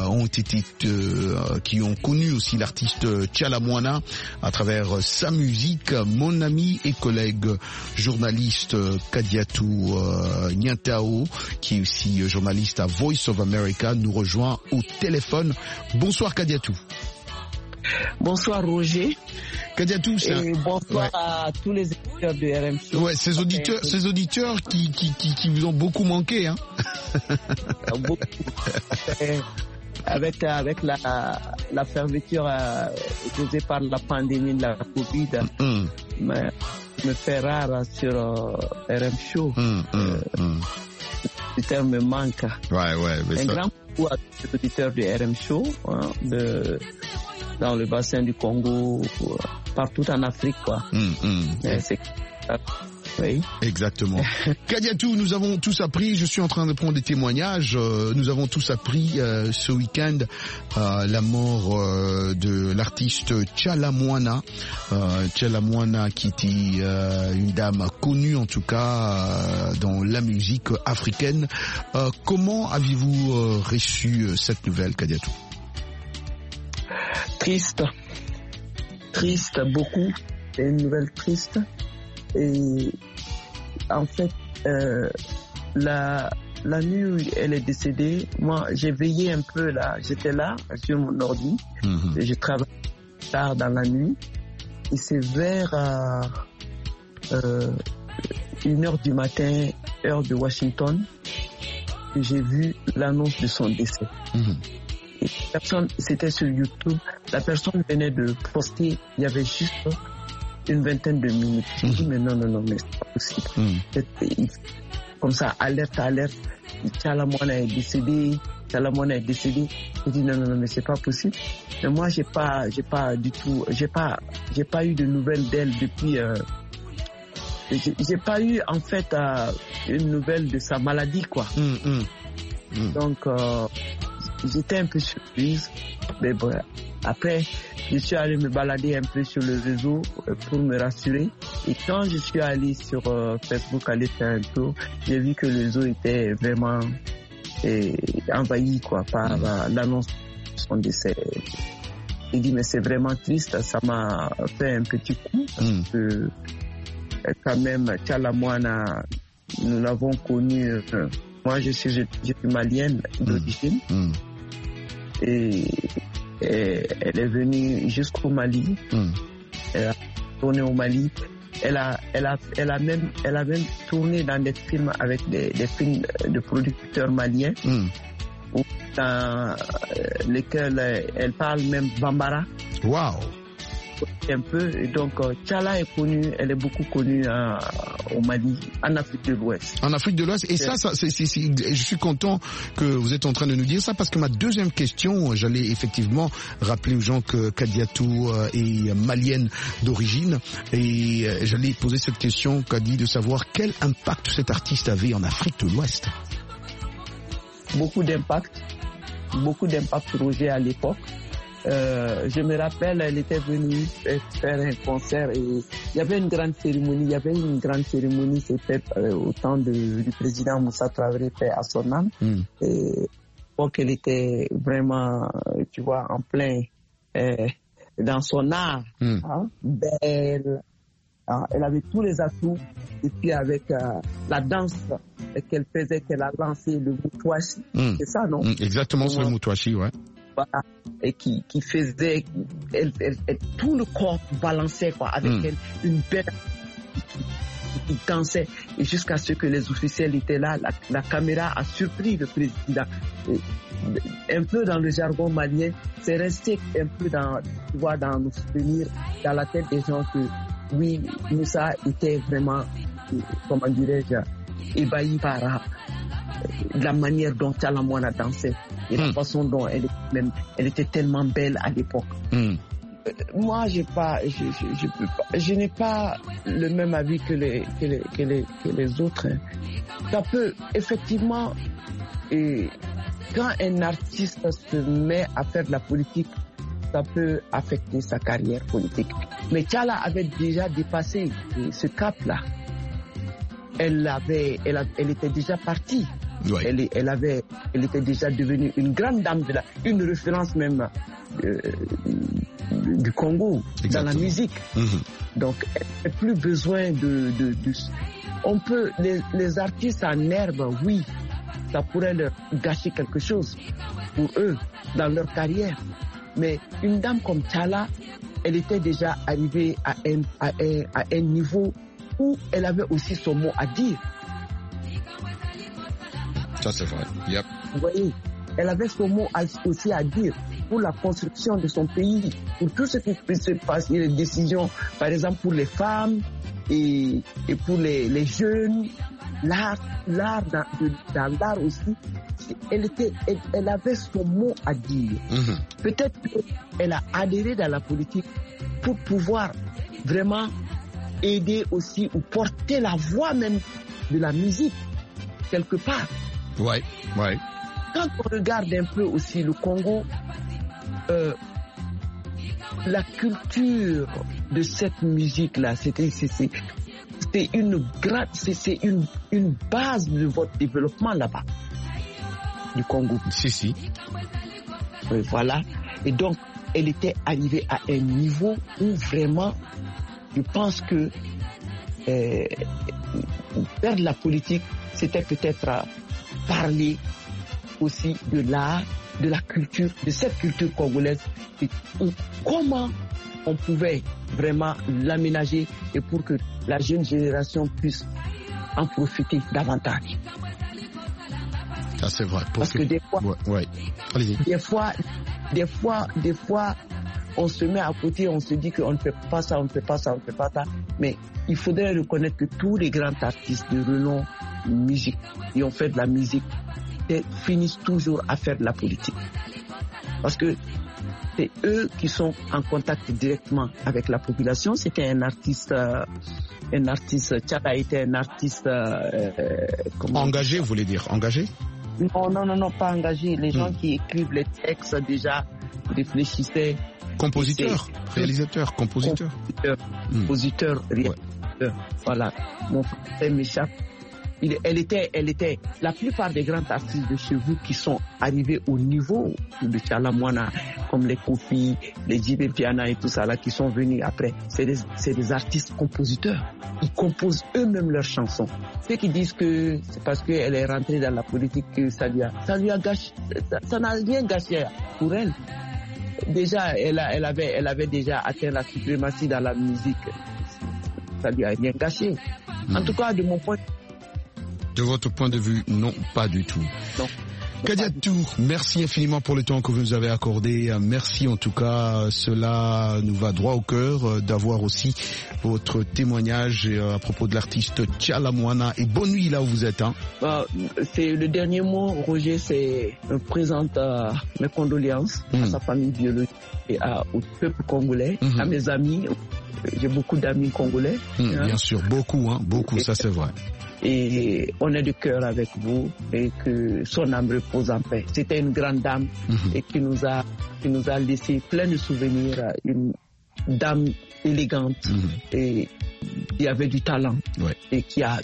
ont connu aussi l'artiste Tchala Moana à travers sa musique. Mon ami et collègue journaliste Kadiatou Nyantao, qui est aussi journaliste à Voice of America, nous rejoint au téléphone. Bonsoir Kadiatou. Bonsoir Roger. Kadiatou, bonsoir à tous les éditeurs de RMC. Ouais, ces auditeurs qui vous ont beaucoup manqué, hein. Beaucoup. Avec la fermeture causée par la pandémie de la Covid, me fait rare sur RM Show. Le terme me manque. Un grand coup à tous les auditeurs de RM Show, dans le bassin du Congo, partout en Afrique, quoi. Oui. Exactement. Kadiatou, nous avons tous appris, je suis en train de prendre des témoignages, nous avons tous appris ce week-end la mort de l'artiste Tchala Moana. Tchala Moana qui était une dame connue en tout cas dans la musique africaine. Comment avez-vous reçu cette nouvelle, Kadiatou? Triste, beaucoup. C'est une nouvelle triste. Et en fait, la nuit où elle est décédée, moi j'ai veillé un peu là, j'étais là sur mon ordi, et je travaillais tard dans la nuit, et c'est vers 1h du matin, heure de Washington, que j'ai vu l'annonce de son décès. Et la personne, c'était sur YouTube, la personne venait de poster, il y avait juste une vingtaine de minutes. J'ai dit, mais non, mais c'est pas possible. Comme ça, alerte. Tchala Moana est décédé. J'ai dit, non, mais c'est pas possible. Mais moi, j'ai pas eu de nouvelles d'elle depuis, j'ai pas eu, en fait, une nouvelle de sa maladie, quoi. Donc, j'étais un peu surprise. Mais bon, après, je suis allé me balader un peu sur le réseau pour me rassurer. Et quand je suis allé sur Facebook aller faire un tour, j'ai vu que le réseau était vraiment envahi, quoi, par l'annonce de son décès. J'ai dit, mais c'est vraiment triste, ça m'a fait un petit coup. Parce que quand même, Tchala Moana, nous l'avons connu. Moi, je suis malienne d'origine. Et elle est venue jusqu'au Mali. Elle a tourné au Mali. Elle a même tourné dans des films avec des films de producteurs maliens, dans lesquels elle parle même Bambara. Wow. Un peu. Et donc, Tchala est connue, elle est beaucoup connue au Mali, en Afrique de l'Ouest. En Afrique de l'Ouest. Et ça, je suis content que vous êtes en train de nous dire ça, parce que ma deuxième question, j'allais effectivement rappeler aux gens que Kadiatou est malienne d'origine, et j'allais poser cette question, Kadi, de savoir quel impact cet artiste avait en Afrique de l'Ouest. Beaucoup d'impact, Roger, à l'époque. Je me rappelle, elle était venue faire un concert et il y avait une grande cérémonie, c'était au temps du président Moussa Traoré, paix à son âme. Et donc elle était vraiment, tu vois, en plein dans son art, belle. Elle avait tous les atouts, et puis avec la danse qu'elle faisait, qu'elle a lancé, le Moutouachi, c'est ça, non? Exactement, c'est le Moutouachi, ouais. Voilà, et qui faisait, elle, tout le corps balançait, quoi, avec elle, une belle qui dansait, et jusqu'à ce que les officiels étaient là, la caméra a surpris le président. Et un peu dans le jargon malien, c'est resté un peu dans nos souvenirs, dans la tête des gens que oui, Moussa était vraiment, comment dirais-je, ébahi par la manière dont Tchala Moana dansait et la façon dont elle était tellement belle à l'époque. Moi, je n'ai pas le même avis que les autres. Ça peut effectivement, quand un artiste se met à faire de la politique, ça peut affecter sa carrière politique. Mais Tchala avait déjà dépassé ce cap-là. Elle était déjà partie. Ouais. Elle était déjà devenue une grande dame, une référence même du Congo. Exactement. Dans la musique. Donc, elle n'a plus besoin on peut, les artistes en herbe, oui, ça pourrait leur gâcher quelque chose pour eux dans leur carrière. Mais une dame comme Tchala, elle était déjà arrivée à un niveau où elle avait aussi son mot à dire. Ça c'est vrai. Yep. Vous voyez, elle avait son mot aussi à dire pour la construction de son pays, pour tout ce qui peut se passer, les décisions, par exemple pour les femmes et pour les jeunes, l'art dans l'art aussi. Elle avait son mot à dire. Peut-être qu'elle a adhéré dans la politique pour pouvoir vraiment aider aussi ou porter la voix même de la musique quelque part. Ouais. Quand on regarde un peu aussi le Congo, la culture de cette musique-là, c'est une base de votre développement là-bas, du Congo. Si. Oui, voilà. Et donc, elle était arrivée à un niveau où vraiment, je pense que faire de la politique, c'était peut-être parler aussi de l'art, de la culture, de cette culture congolaise, et comment on pouvait vraiment l'aménager et pour que la jeune génération puisse en profiter davantage. Ça c'est vrai. Parce que des fois, allez-y. Des fois, on se met à côté, on se dit qu'on ne fait pas ça, mais il faudrait reconnaître que tous les grands artistes de renom musique qui ont fait de la musique finissent toujours à faire de la politique. Parce que c'est eux qui sont en contact directement avec la population. C'était un artiste, Tchala était un artiste... engagé, vous voulez dire engagé? Non, pas engagé. Les gens qui écrivent les textes déjà réfléchissaient. Compositeur, réalisateur, compositeur. Compositeur, réalisateur. Voilà. Mon frère m'échappe. Elle était la plupart des grands artistes de chez vous qui sont arrivés au niveau de Tchala Moana, comme les Kofi, les Djibé Piana et tout ça là, qui sont venus après. C'est des artistes compositeurs. Ils composent eux-mêmes leurs chansons. Ceux qui disent que c'est parce qu'elle est rentrée dans la politique que ça lui a gâché, ça n'a rien gâché pour elle. Déjà, elle avait déjà atteint la suprématie dans la musique. Ça lui a rien gâché. En tout cas, de votre point de vue, non, pas du tout. Non. Kadiatou, merci infiniment pour le temps que vous nous avez accordé. Merci en tout cas, cela nous va droit au cœur d'avoir aussi votre témoignage à propos de l'artiste Tchala Moana. Et bonne nuit là où vous êtes. C'est le dernier mot, Roger, c'est présente mes condoléances à sa famille biologique et au peuple congolais, à mes amis. J'ai beaucoup d'amis congolais. Bien sûr, beaucoup, ça c'est vrai. Et on est de cœur avec vous et que son âme repose en paix. C'était une grande dame et qui nous a laissé plein de souvenirs. Une dame élégante et qui avait du talent et qui a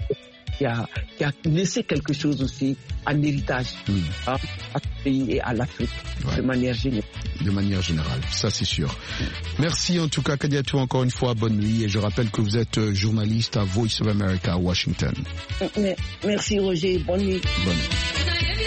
laissé quelque chose aussi en héritage à ce pays et à l'Afrique de manière générale. De manière générale, ça c'est sûr. Merci en tout cas Kadiatou, encore une fois, bonne nuit. Et je rappelle que vous êtes journaliste à Voice of America à Washington. Merci Roger, bonne nuit. Bonne nuit.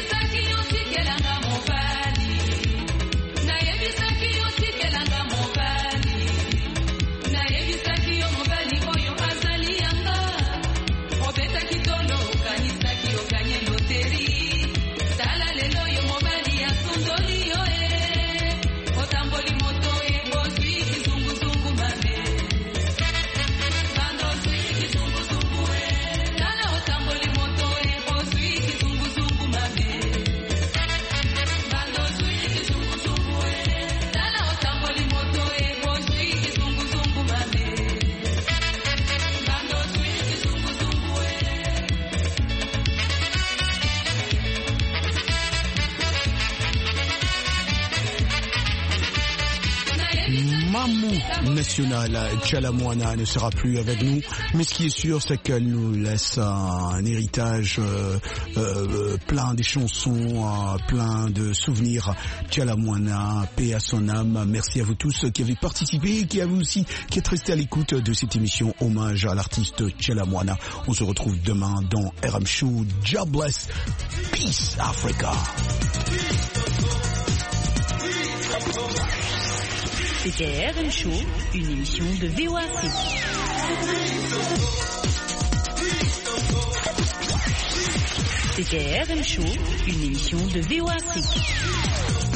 Mamou national Tchalamouana ne sera plus avec nous, mais ce qui est sûr, c'est qu'elle nous laisse un héritage plein de chansons, plein de souvenirs. Tchalamouana, paix à son âme. Merci à vous tous qui avez participé et qui êtes restés à l'écoute de cette émission hommage à l'artiste Tchalamouana. On se retrouve demain dans RM Show. God bless. Peace Africa. C'était RM Show, une émission de VOA Afrique. C'était RM Show, une émission de VOA Afrique.